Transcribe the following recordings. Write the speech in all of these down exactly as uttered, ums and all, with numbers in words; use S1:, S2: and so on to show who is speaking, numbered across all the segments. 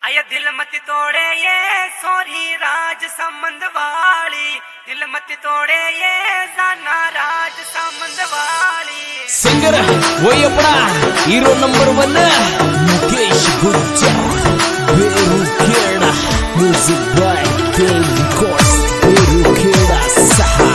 S1: आया दिल मत तोड़े ये सोरी राज संबंध वाली, दिल मत तोड़े ये जाना राज संबंध वाली।
S2: सिंगर वही अपना hero number one Mukesh Gujjar, Berukheda music by Dev records, Berukheda सहा।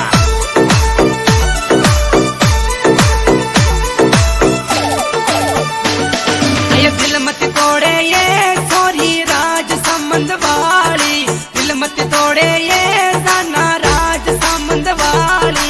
S1: आया दिल मत तोड़े ये सोरी राज संबंध वाली, दिल मत तोड़े ये जाना राज संबंध वाली।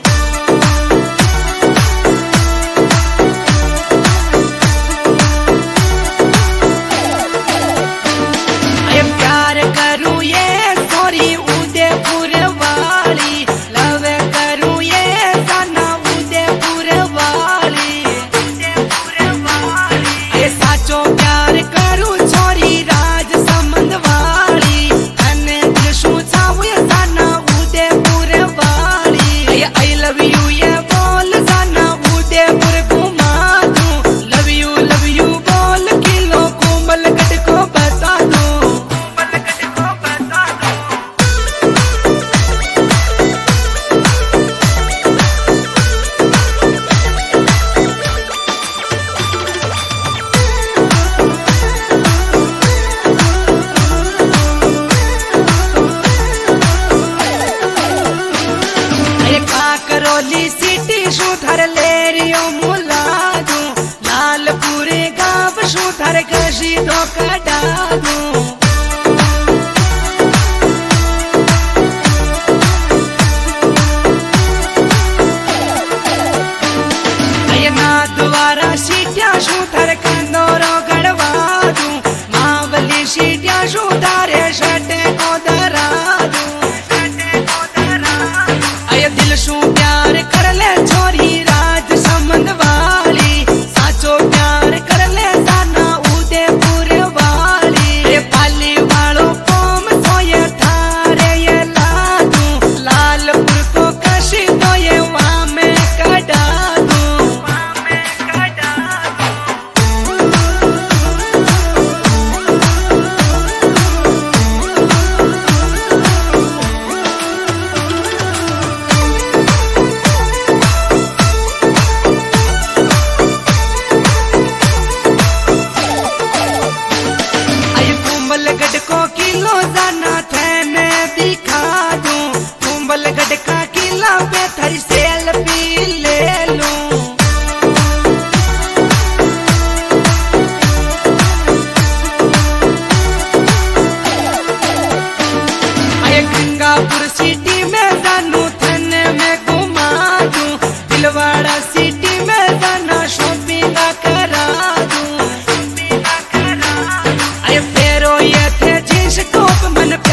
S1: करौली सिटी शूथर ले रियो मुलादू, लालपुरे गांव शूथर कशी दो कडादू। ना द्वारा सीटिया शूथर कंदोरो गड़वादू, मावली सीटिया शूथारे शटे को दरादू। दिल शू प्यार कर ले छोरी राज संबंध वाली, साचो प्यार कर ले जाना उदयपुर वाली। रे पाली वालो पोम सोये थारे ये लादू, लालपुर को कशी तो ये वहाँ में कटा दूं, वहाँ में कटा कुंभलगढ़ को किलो जाना थे मैं दिखा दूं, कुंभलगढ़ का किला पे थरी सेल्फी ले लूं। आये गंगापुर सिटी में जानू थाने में घुमा दूं, दिलवाड़ा सिटी में जाना शॉपिंग करा दूं। आये फेरो ये थे जिस टॉप मन पे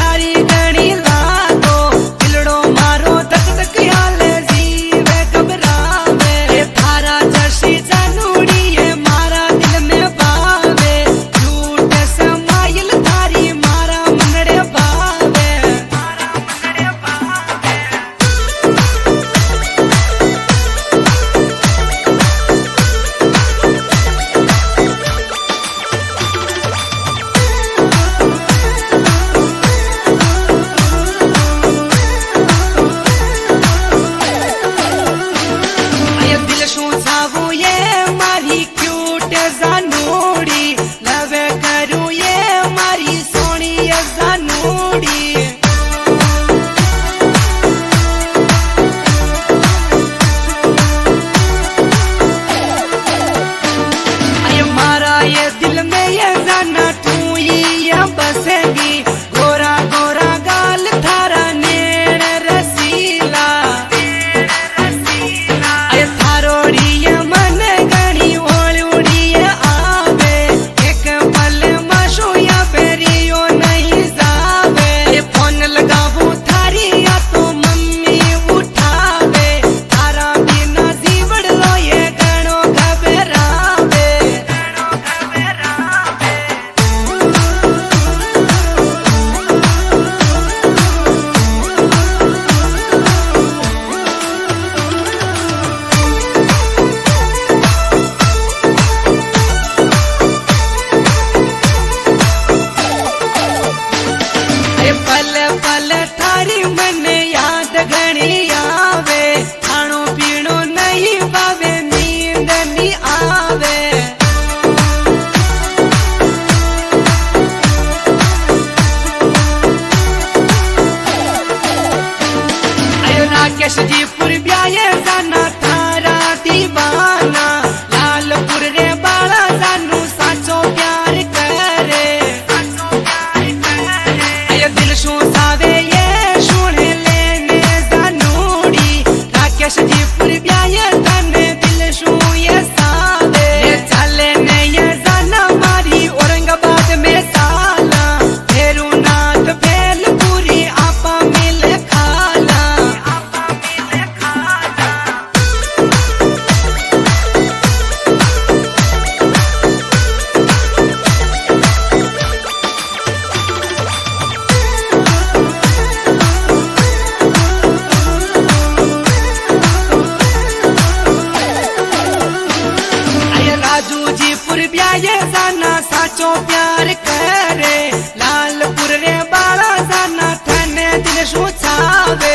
S1: साचो प्यार करे लालपुर रे बाला जाना थने दिल शू छावे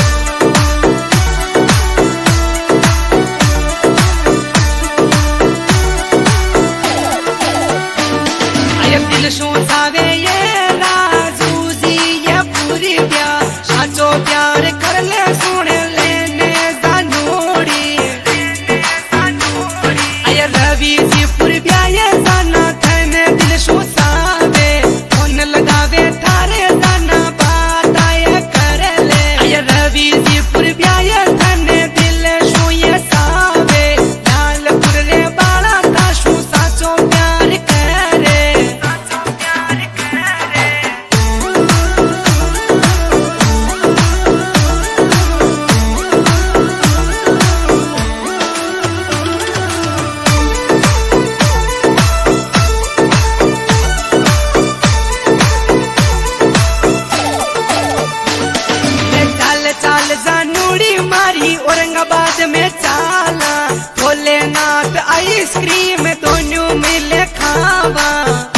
S1: आय दिल शू छावे ये राजू जी ये पूरी प्यार साचो प्यार कर ले सुन लेने जानोड़ी आय रवि जी पूरी प्यार ये जाना थने दिल शू छावे फोन लगावे थारे जाना बात आय कर ले आय रवि जी पूरी प्यार ये थने दिल शू ये छावे लालपुर रे बाला का शू साचो प्यार करे चाल जानूड़ी मारी औरंगाबाद में चाला भोलेनाथ आइसक्रीम दोनों मिले खावा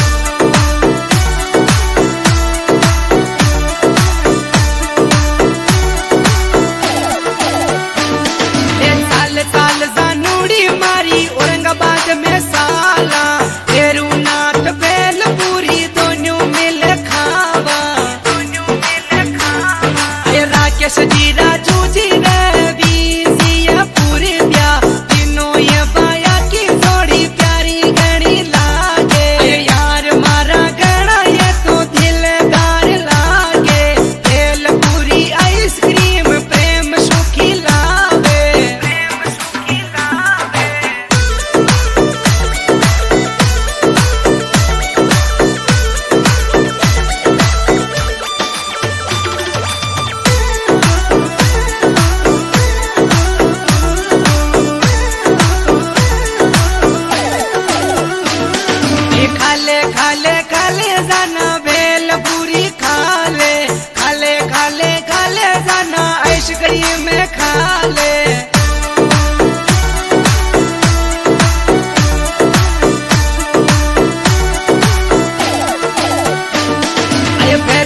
S1: चाल चाल जानूड़ी मारी औरंगाबाद में साला भेरूनाथ बेलपुरी दोनों मिले खावा राकेश जी राजू जी रवि जी ये पूरी ब्याह तीनों ये बाया की थोड़ी प्यारी गणी लागे यार मारा गणा ये तो दिलदार लागे बेलपुरी आइसक्रीम प्रेम सुखी लावे प्रेम सुखी लावे खाले खाले खाले जाना बेलपुरी खाले खाले खाले खाले जाना आइसक्रीम में खाले अरे